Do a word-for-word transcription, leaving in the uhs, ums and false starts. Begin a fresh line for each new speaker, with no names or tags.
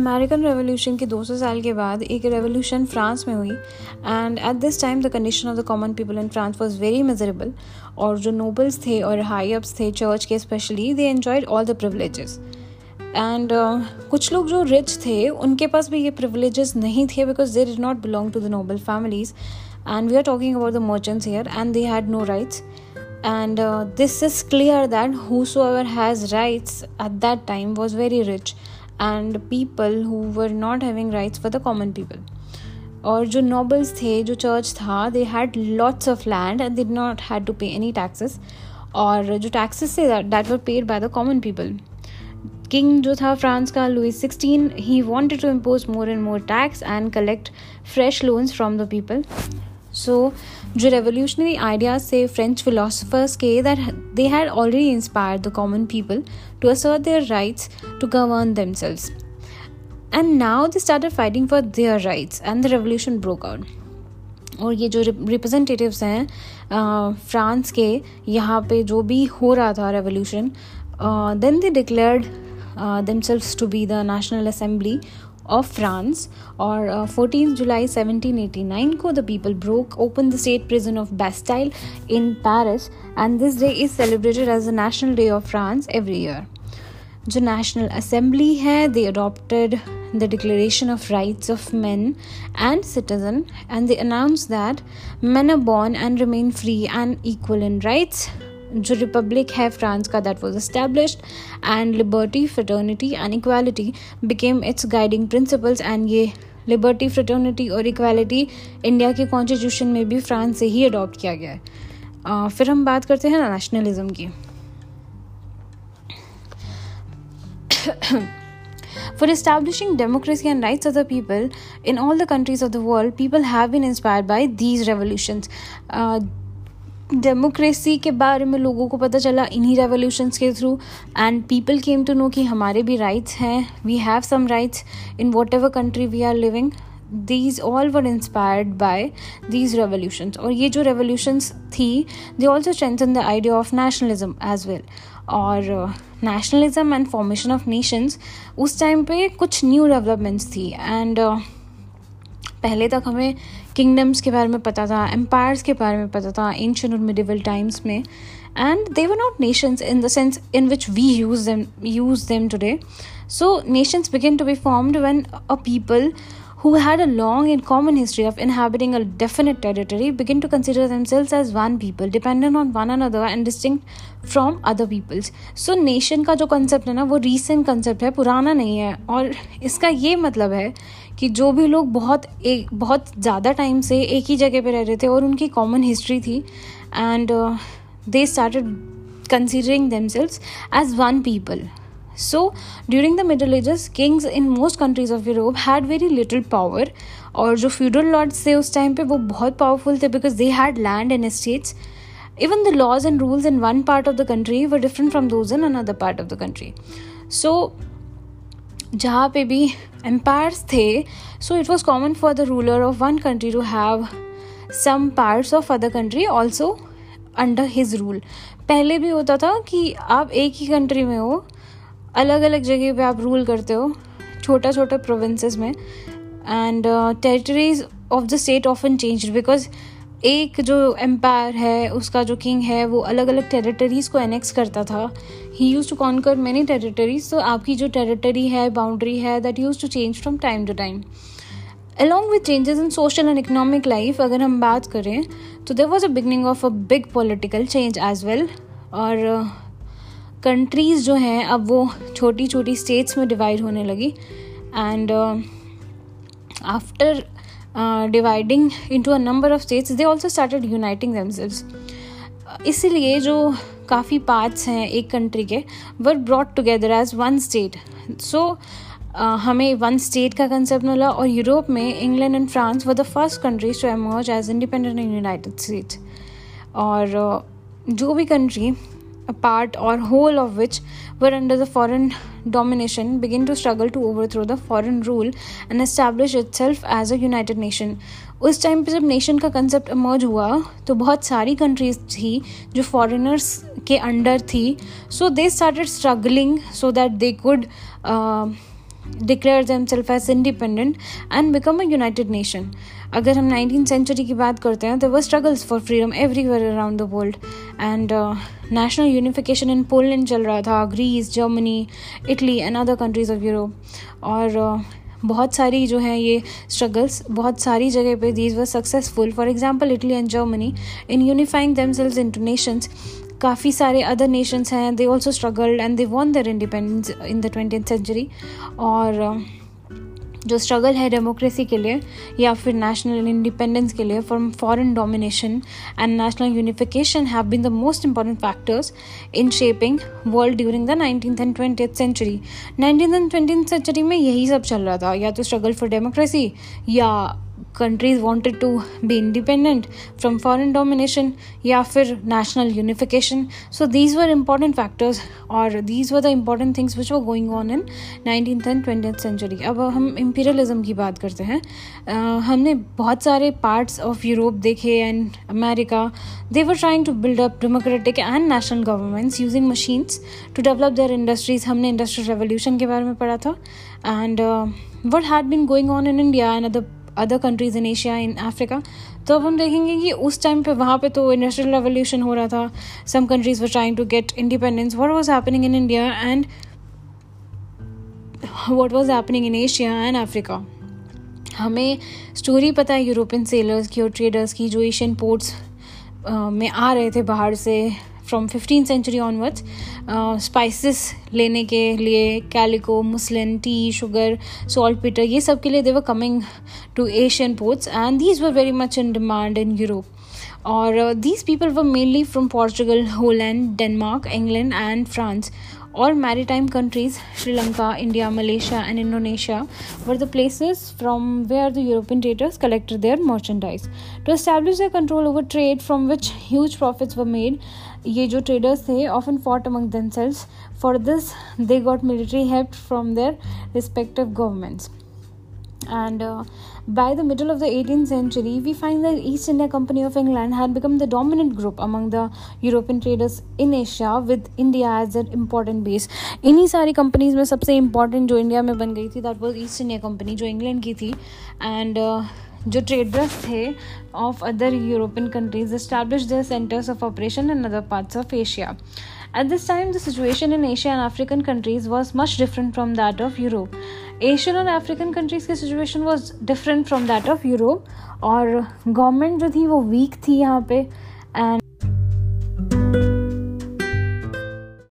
American revolution के दो सौ साल के बाद एक रेवोल्यूशन फ्रांस में हुई and at this time the condition of the common people in France was very miserable. और जो नोबल्स थे और हाई अप्स थे चर्च के specially, they enjoyed all the privileges. And कुछ लोग जो रिच थे उनके पास भी ये प्रिविलेजेस नहीं थे because they did not belong to the noble families. And we are talking about the merchants here and they had no rights. And uh, this is clear that whosoever has rights at that time was very rich, and people who were not having rights were the common people. और जो nobles थे, जो church था, they had lots of land and they did not had to pay any taxes. और जो taxes थे that, that were paid by the common people. King जो था फ्रांस का Louis sixteen, he wanted to impose more and more tax and collect fresh loans from the people. So जो revolutionary ideas से French philosophers के that they had already inspired the common people to assert their rights to govern themselves. And now they started fighting for their rights and the revolution broke out. और ये जो representatives हैं France के, यहाँ पे जो भी हो रहा था revolution, uh, then they declared uh, themselves to be the National Assembly of France. और uh, fourteenth July seventeen eighty-nine को the people broke open the state prison of Bastille in Paris, and this day is celebrated as the National Day of France every year. जो National Assembly है, they adopted the Declaration of Rights of Men and Citizen, and they announced that men are born and remain free and equal in rights. जो republic है France का, that was established and liberty, fraternity and equality became its guiding principles. And ये liberty, fraternity और equality India के constitution में भी France से ही adopt किया गया है. uh, फिर हम बात करते हैं नेशनलिज्म की. For establishing democracy and rights of the people in all the countries of the world, people have been inspired by these revolutions. uh, democracy के बारे में लोगों को पता चला इन्हीं रेवोल्यूशंस के through, and people came to know कि हमारे भी राइट्स हैं, we have some rights in whatever country we are living. These all were inspired by these revolutions. और ये जो रेवोल्यूशंस थी, they also strengthen the idea of nationalism as well. और nationalism and formation of nations, उस time पे कुछ new developments थी. And uh, पहले तक हमें किंगडम्स के बारे में पता था, एम्पायर्स के बारे में पता था एंशिएंट और मिडिवल टाइम्स में, and they were not nations in the sense in which we use them use them today. So nations begin to be formed when a people who had a long and common history of inhabiting a definite territory begin to consider themselves as one people, dependent on one another and distinct from other peoples. So nation का जो concept है ना, वो recent concept है, पुराना नहीं है. और इसका ये मतलब है कि जो भी लोग बहुत एक बहुत ज़्यादा टाइम से एक ही जगह पे रह रहे थे और उनकी common history थी, and uh, they started considering themselves as one people. So, during the Middle Ages, kings in most countries of Europe had very little power. और जो feudal lords थे उस टाइम पे वो बहुत powerful थे because they had land and estates. Even the laws and rules in one part of the country were different from those in another part of the country. So, जहाँ पे भी empires थे, so it was common for the ruler of one country to have some parts of other country also under his rule. पहले भी होता था कि आप एक ही country में हो, अलग अलग जगह पे आप रूल करते हो, छोटा छोटा प्रोविंसेस में, and territories of the state often changed because एक जो एम्पायर है उसका जो किंग है वो अलग अलग टेरिटरीज को एनेक्स करता था. He used to conquer many territories. तो आपकी जो टेरिटरी है, बाउंड्री है, that used to change from time to time along with changes in social and economic life. अगर हम बात करें तो there was a beginning of a big political change as well. और कंट्रीज़ uh, जो हैं अब वो छोटी छोटी स्टेट्स में डिवाइड होने लगी, and after dividing into a number of states they also started uniting themselves. इसीलिए जो काफ़ी पार्ट्स हैं एक कंट्री के were brought together as one state. So हमें वन स्टेट का कंसेप्ट मिला. और यूरोप में England and France were the first countries to emerge as independent and united states. और uh, जो भी country a part or whole of which were under the foreign domination begin to struggle to overthrow the foreign rule and establish itself as a united nation. उस time पे जब nation का concept emerge हुआ तो बहुत सारी countries थी जो फॉरेनर्स के अंडर थी. So they started struggling so that they could declare themselves as independent and become a united nation. अगर हम नाइनटीन सेंचुरी की बात करते हैं, there were struggles for freedom everywhere around the world, and uh, national unification in Poland चल रहा था, Greece, Germany, Italy and other countries of Europe. और uh, बहुत सारी जो हैं ये स्ट्रगल्स बहुत सारी जगह पे these were successful. For example, Italy and Germany in unifying themselves into nations. काफ़ी सारे अदर नेशंस हैं, they also struggled and they won their independence in the twentieth century. और जो स्ट्रगल है डेमोक्रेसी के लिए या फिर नेशनल इंडिपेंडेंस के लिए from foreign domination and national unification have been the most important factors in shaping world during the nineteenth and twentieth century. Nineteenth and twentieth century में यही सब चल रहा था, या तो स्ट्रगल फॉर डेमोक्रेसी, या countries wanted to be independent from foreign domination, या फिर national unification. So these were important factors, or these were the important things which were going on in nineteenth and twentieth century. अब हम imperialism की बात करते हैं. uh, हमने बहुत सारे parts of Europe देखे and America. They were trying to build up democratic and national governments using machines to develop their industries. हमने industrial revolution के बारे में पढ़ा था. And uh, what had been going on in India and other other countries in Asia, in Africa. तो अब हम देखेंगे कि उस टाइम पे वहाँ पे तो इंडस्ट्रियल रेवोल्यूशन हो रहा था. Some countries were trying to get independence. What was happening in India and what was happening in Asia and Africa. हमें स्टोरी पता है यूरोपियन सेलर्स की और ट्रेडर्स की जो एशियन पोर्ट्स में आ रहे थे बाहर से from fifteen century onwards, spices लेने के लिए, calico, muslin, tea, sugar, saltpetre, ये सब के लिए they were coming to Asian ports and these were very much in demand in Europe. और these people were mainly from Portugal, Holland, Denmark, England and France. All maritime countries, Sri Lanka, India, Malaysia and Indonesia were the places from where the European traders collected their merchandise. To establish their control over trade from which huge profits were made, ये जो traders थे often fought among themselves. For this, they got military help from their respective governments. And uh, by the middle of the eighteenth century, we find that East India Company of England had become the dominant group among the European traders in Asia, with India as an important base. इन्हीं सारी companies में सबसे important जो India में बन गई थी, that was East India Company, जो इंग्लैंड की थी. And uh, जो traders थे of other European countries established their centers of operation in other parts of Asia. At this time, the situation in Asia and African countries was much different from that of Europe. Asian और African countries की situation was different from that of Europe, और government जो थी वो week थी यहाँ पे. And